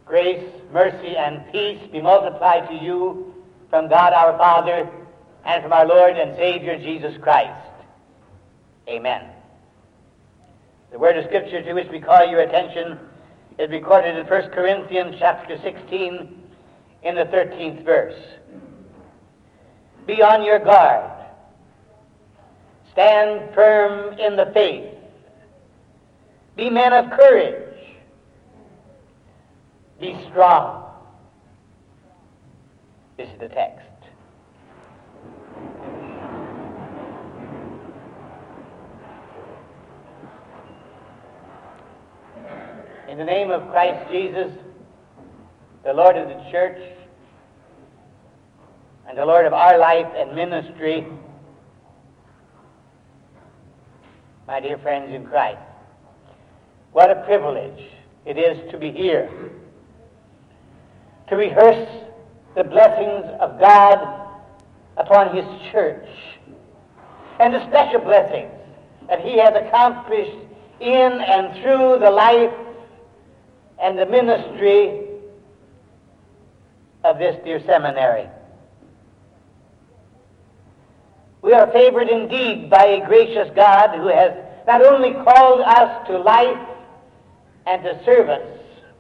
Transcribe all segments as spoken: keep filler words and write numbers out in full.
Grace, mercy, and peace be multiplied to you from God our Father and from our Lord and Savior Jesus Christ. Amen. The word of Scripture to which we call your attention is recorded in First Corinthians chapter sixteen in the thirteenth verse. Be on your guard. Stand firm in the faith. Be men of courage. Be strong. This is the text. In the name of Christ Jesus, the Lord of the church, and the Lord of our life and ministry, my dear friends in Christ, what a privilege it is to be here, to rehearse the blessings of God upon His church, and the special blessings that He has accomplished in and through the life and the ministry of this dear seminary. We are favored indeed by a gracious God who has not only called us to life and to service,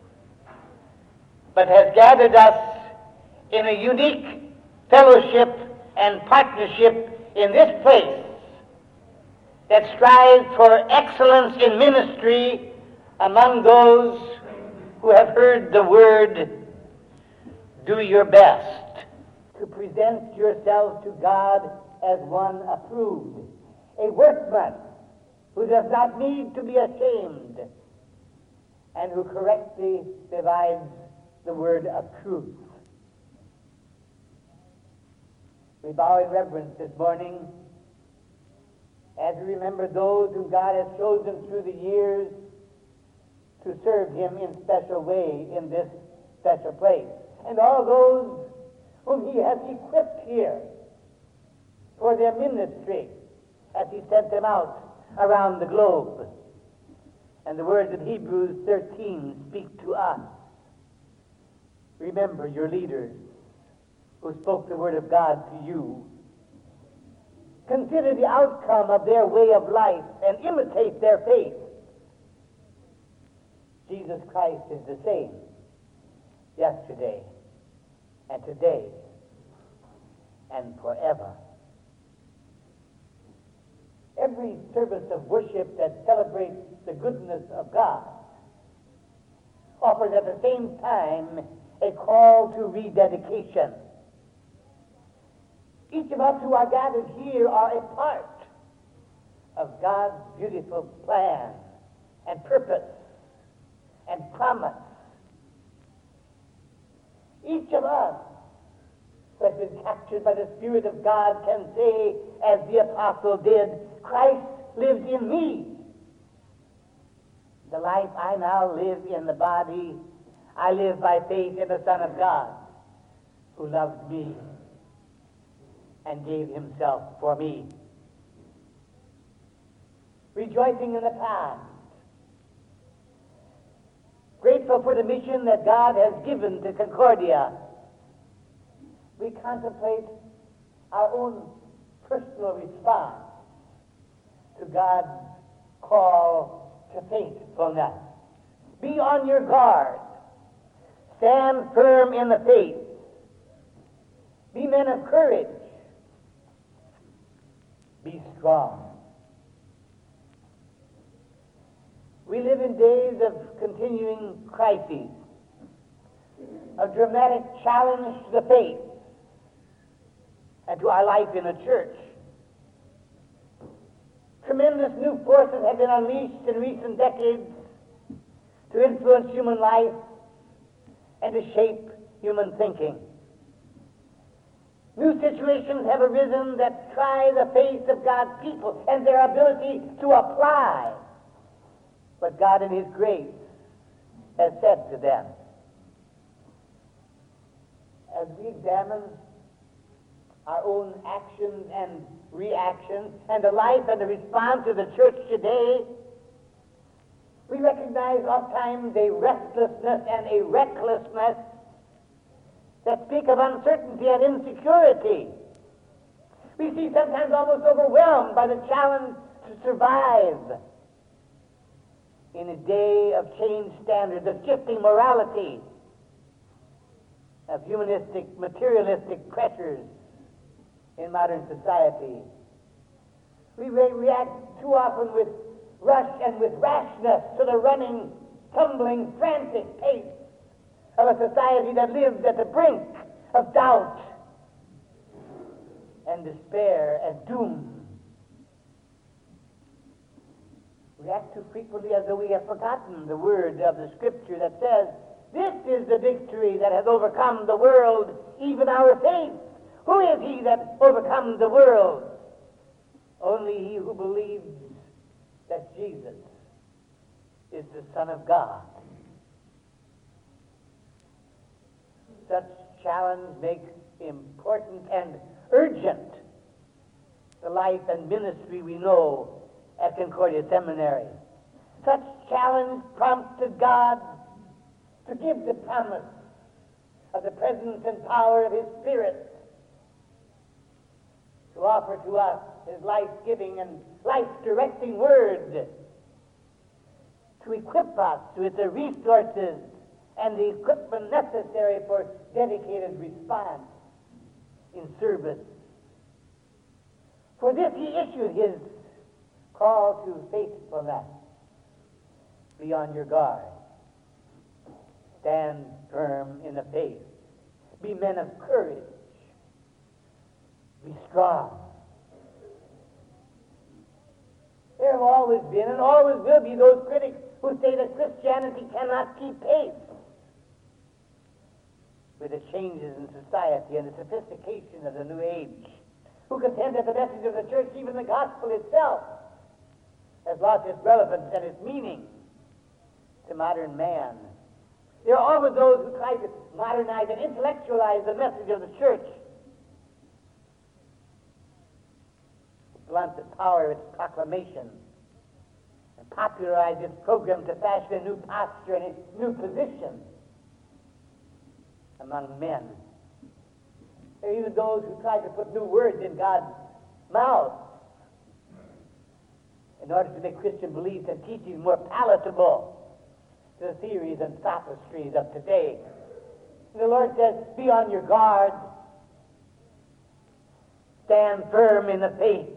but has gathered us in a unique fellowship and partnership in this place that strives for excellence in ministry among those who have heard the word. Do your best to present yourselves to God as one approved, a workman who does not need to be ashamed and who correctly divides the word of truth. We bow in reverence this morning as we remember those whom God has chosen through the years to serve Him in special way in this special place, and all those whom He has equipped here for their ministry as He sent them out around the globe. And the words of Hebrews thirteen speak to us. Remember your leaders who spoke the word of God to you. Consider the outcome of their way of life and imitate their faith. Jesus Christ is the same yesterday and today and forever. Every service of worship that celebrates the goodness of God offers at the same time a call to rededication. Each of us who are gathered here are a part of God's beautiful plan and purpose and promise. Each of us who has been captured by the Spirit of God can say, as the apostle did, Christ lives in me. The life I now live in the body, I live by faith in the Son of God, who loved me and gave Himself for me. Rejoicing in the past, grateful for the mission that God has given to Concordia, we contemplate our own personal response to God's call to faithfulness. Be on your guard. Stand firm in the faith. Be men of courage. Be strong. We live in days of continuing crises, a dramatic challenge to the faith and to our life in the church. Tremendous new forces have been unleashed in recent decades to influence human life and to shape human thinking. New situations have arisen that try the faith of God's people and their ability to apply what God in His grace has said to them. As we examine our own actions and reactions and the life and the response of the church today, We recognize oftentimes a restlessness and a recklessness that speak of uncertainty and insecurity. We see sometimes almost overwhelmed by the challenge to survive in a day of changed standards, of shifting morality, of humanistic, materialistic pressures in modern society. We re- react too often with rush and with rashness to the running, tumbling, frantic pace of a society that lives at the brink of doubt and despair and doom. We act too frequently as though we have forgotten the word of the Scripture that says, "This is the victory that has overcome the world, even our faith." Who is he that overcomes the world? Only he who believes that Jesus is the Son of God. Such challenge makes important and urgent the life and ministry we know at Concordia Seminary. Such challenge prompted God to give the promise of the presence and power of His Spirit, to offer to us His life-giving and life-directing word, to equip us with the resources and the equipment necessary for dedicated response in service. For this He issued His call to faithfulness. Be on your guard. Stand firm in the faith. Be men of courage. Be strong. There have always been and always will be those critics who say that Christianity cannot keep pace with the changes in society and the sophistication of the new age, who contend that the message of the church, even the gospel itself, has lost its relevance and its meaning to modern man. There are always those who try to modernize and intellectualize the message of the church, blunt the power of its proclamation, and popularize its program to fashion a new posture and a new position among men. There are even those who try to put new words in God's mouth in order to make Christian beliefs and teachings more palatable to the theories and sophistries of today. And the Lord says, be on your guard. Stand firm in the faith.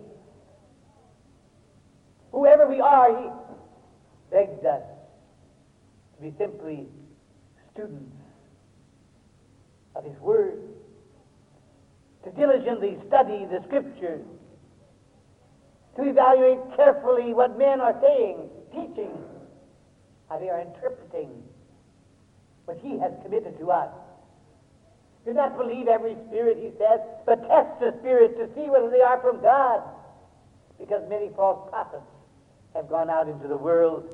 Whoever we are, He begs us to be simply students of His Word, to diligently study the Scriptures, to evaluate carefully what men are saying, teaching, how they are interpreting what He has committed to us. Do not believe every spirit, He says, but test the spirits to see whether they are from God, because many false prophets have gone out into the world.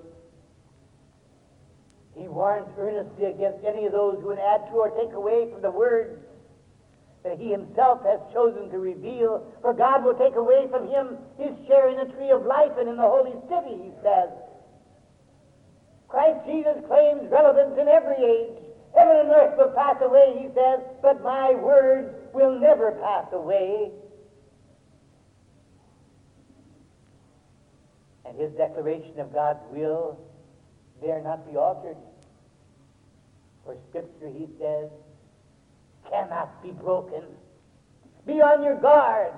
He warns earnestly against any of those who would add to or take away from the words that He Himself has chosen to reveal, for God will take away from him his share in the tree of life and in the holy city, He says. Christ Jesus claims relevance in every age. Heaven and earth will pass away, He says, but my word will never pass away. And His declaration of God's will dare not be altered. For Scripture, He says, cannot be broken. Be on your guard.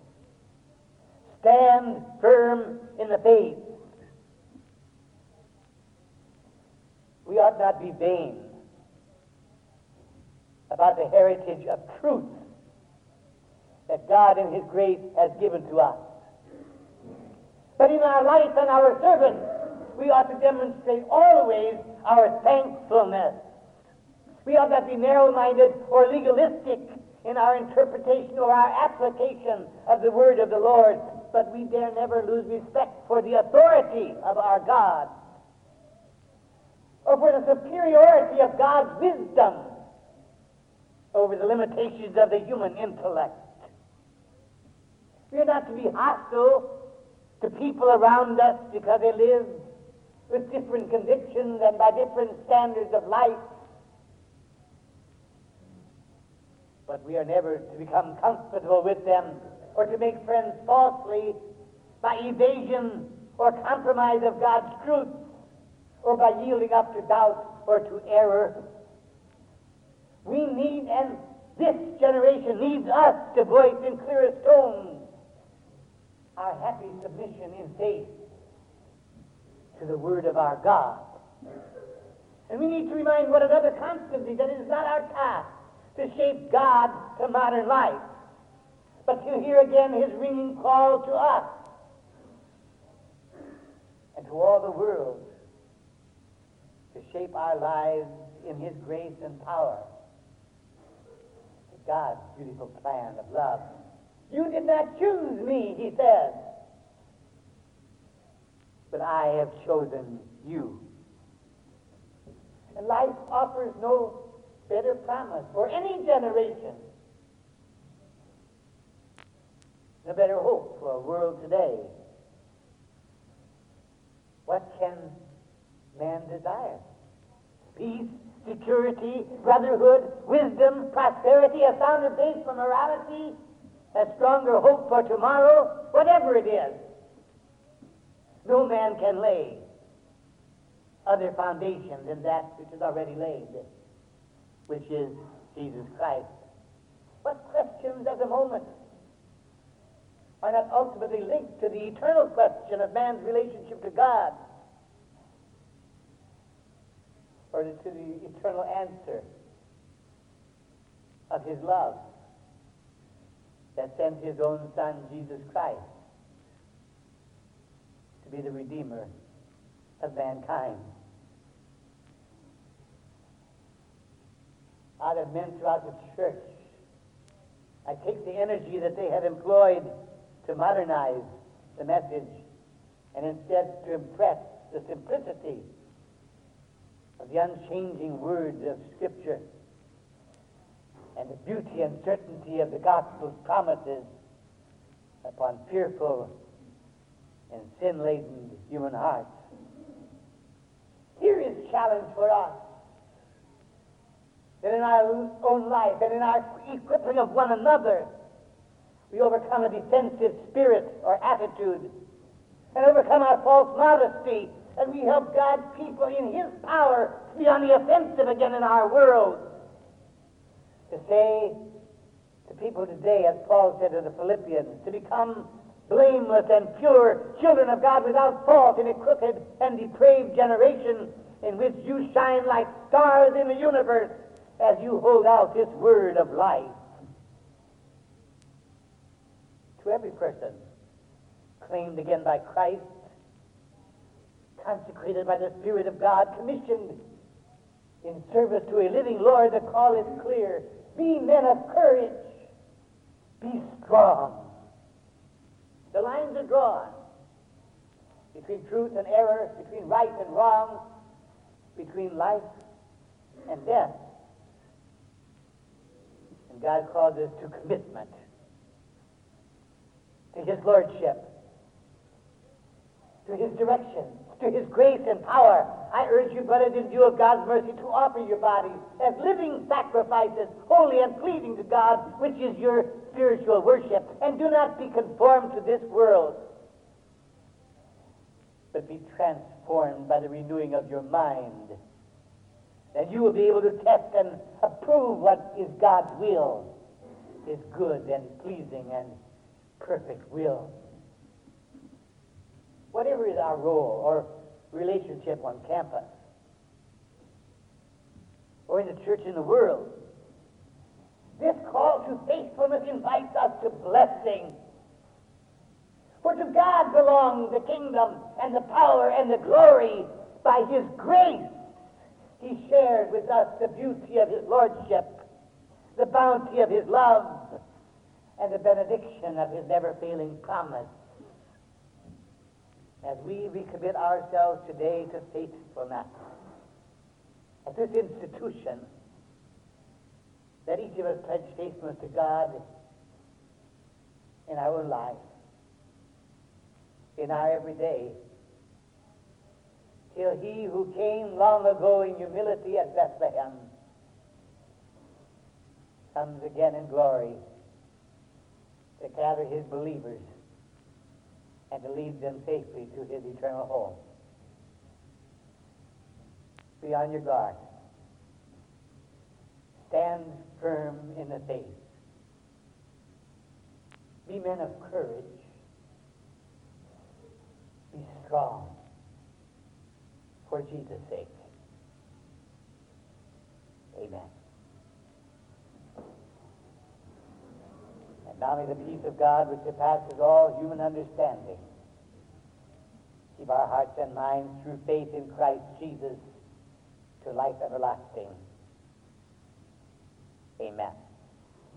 Stand firm in the faith. We ought not be vain about the heritage of truth that God in His grace has given to us. But in our life and our service, we ought to demonstrate always our thankfulness. We ought not be narrow-minded or legalistic in our interpretation or our application of the word of the Lord, but we dare never lose respect for the authority of our God, or for the superiority of God's wisdom over the limitations of the human intellect. We are not to be hostile to people around us because they live with different convictions and by different standards of life. But we are never to become comfortable with them or to make friends falsely by evasion or compromise of God's truth or by yielding up to doubt or to error. We need, and this generation needs us to voice in clearest tones our happy submission in faith to the Word of our God. And we need to remind one another constantly that it is not our task to shape God to modern life, but to hear again his ringing call to us and to all the world to shape our lives in his grace and power. God's beautiful plan of love. You did not choose me, he says, but I have chosen you. And life offers no better promise for any generation, no better hope for a world today. What can man desire? Peace, security, brotherhood, wisdom, prosperity, a sounder base for morality, a stronger hope for tomorrow, whatever it is. No man can lay other foundation than that which is already laid, which is Jesus Christ. What questions of the moment are not ultimately linked to the eternal question of man's relationship to God, or to the eternal answer of his love that sent his own Son, Jesus Christ, to be the Redeemer of mankind. Out of men throughout the church, I take the energy that they have employed to modernize the message and instead to impress the simplicity of the unchanging words of Scripture and the beauty and certainty of the gospel's promises upon fearful and sin-laden human hearts. Here is challenge for us, that in our own life and in our equipping of one another, we overcome a defensive spirit or attitude and overcome our false modesty, and we help God's people in his power to be on the offensive again in our world. To say to people today, as Paul said to the Philippians, to become blameless and pure children of God without fault in a crooked and depraved generation in which you shine like stars in the universe as you hold out this word of life. To every person claimed again by Christ, consecrated by the Spirit of God, commissioned in service to a living Lord, the call is clear. Be men of courage. Be strong. The lines are drawn between truth and error, between right and wrong, between life and death. And God calls us to commitment to his lordship, to his direction, to his grace and power. I urge you, brothers, in view of God's mercy, to offer your bodies as living sacrifices, holy and pleasing to God, which is your spiritual worship. And do not be conformed to this world, but be transformed by the renewing of your mind, that you will be able to test and approve what is God's will, his good and pleasing and perfect will. Whatever is our role or relationship on campus or in the church in the world, this call to faithfulness invites us to blessing. For to God belongs the kingdom and the power and the glory. By his grace, he shared with us the beauty of his lordship, the bounty of his love, and the benediction of his never-failing promise. As we recommit ourselves today to faithfulness at this institution, that each of us pledge faithfulness to God in our own life, in our everyday, till he who came long ago in humility at Bethlehem comes again in glory to gather his believers and to lead them safely to his eternal home. Be on your guard. Stand firm in the faith. Be men of courage. Be strong for Jesus' sake. Amen. And now may the peace of God, which surpasses all human understanding, keep our hearts and minds through faith in Christ Jesus to life everlasting. Amen.